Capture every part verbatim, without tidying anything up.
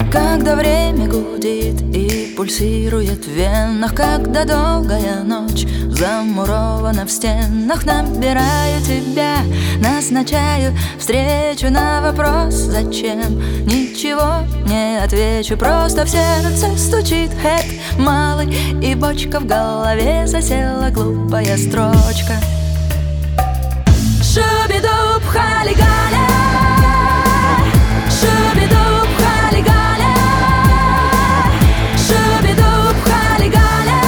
Когда время гудит и пульсирует в венах, когда долгая ночь замурована в стенах, набираю тебя, назначаю встречу. На вопрос «Зачем?» ничего не отвечу, просто в сердце стучит хэт малый, и бочка в голове засела глупая строчка. Шуби-дуб, хали-галя, шуби-дуб, хали-галя, шуби-дуб, хали-галя,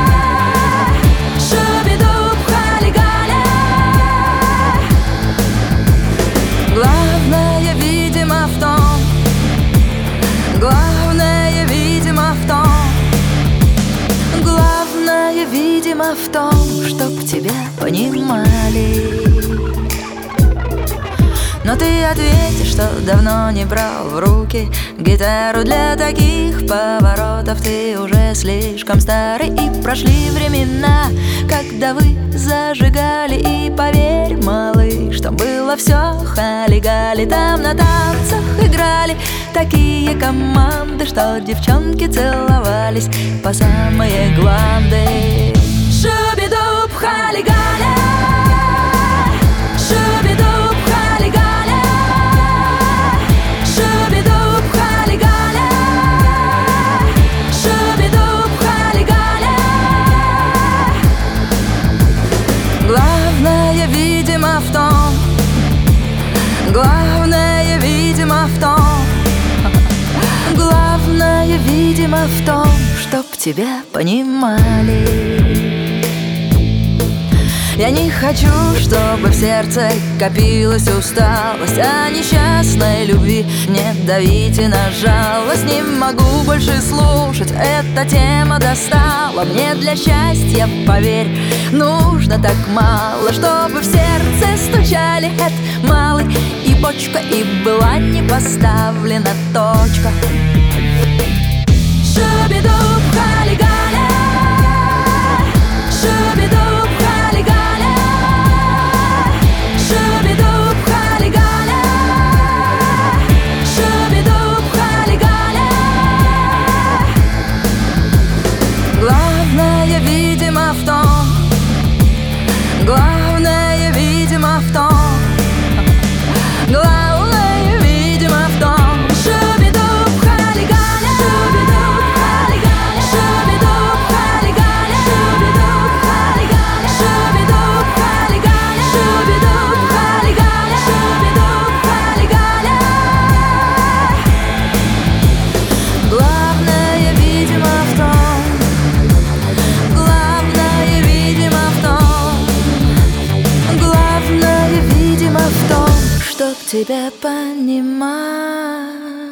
шуби-дуб, хали-галя. Главное, видимо, в том, главное, видимо, в том, главное, видимо, в том, чтоб тебя понимали. Но ты ответишь, что давно не брал в руки гитару. Для таких поворотов ты уже слишком старый, и прошли времена, когда вы зажигали. И поверь, малыш, что было все хали-гали. Там на танцах играли такие команды, что девчонки целовались по самые гланды. Шуби-дуб, хали-галя, шуби-дуб, хали-галя, шуби-дуб, хали-галя, шуби-дуб, хали-галя. Главное, видимо, в том, главное, видимо, в том, главное, видимо, в том, чтоб тебя понимали. Я не хочу, чтобы в сердце копилась усталость, а несчастной любви не давите на жалость. Не могу больше слушать, эта тема достала. Мне для счастья, поверь, нужно так мало, чтобы в сердце стучали хэт малый, и бочка, и была не поставлена точка. Шуби-дуб, хали-галя, шуби-дуб, хали-галя, шуби-дуб, хали-галя, шуби-дуб, хали-галя. Главное, видимо, в том, главное, видимо, в том, главное, видимо, в том. Шуби-дуб, хали-галя, шуби-дуб, хали-галя, шуби-дуб, хали-галя, шуби-дуб, хали-галя, шуби-дуб, хали-галя, шуби-дуб, хали-галя, шуби-дуб, хали-галя. Главное, видимо, в том, главное, видимо, в том, главное, видимо, в том, чтоб тебя понимать.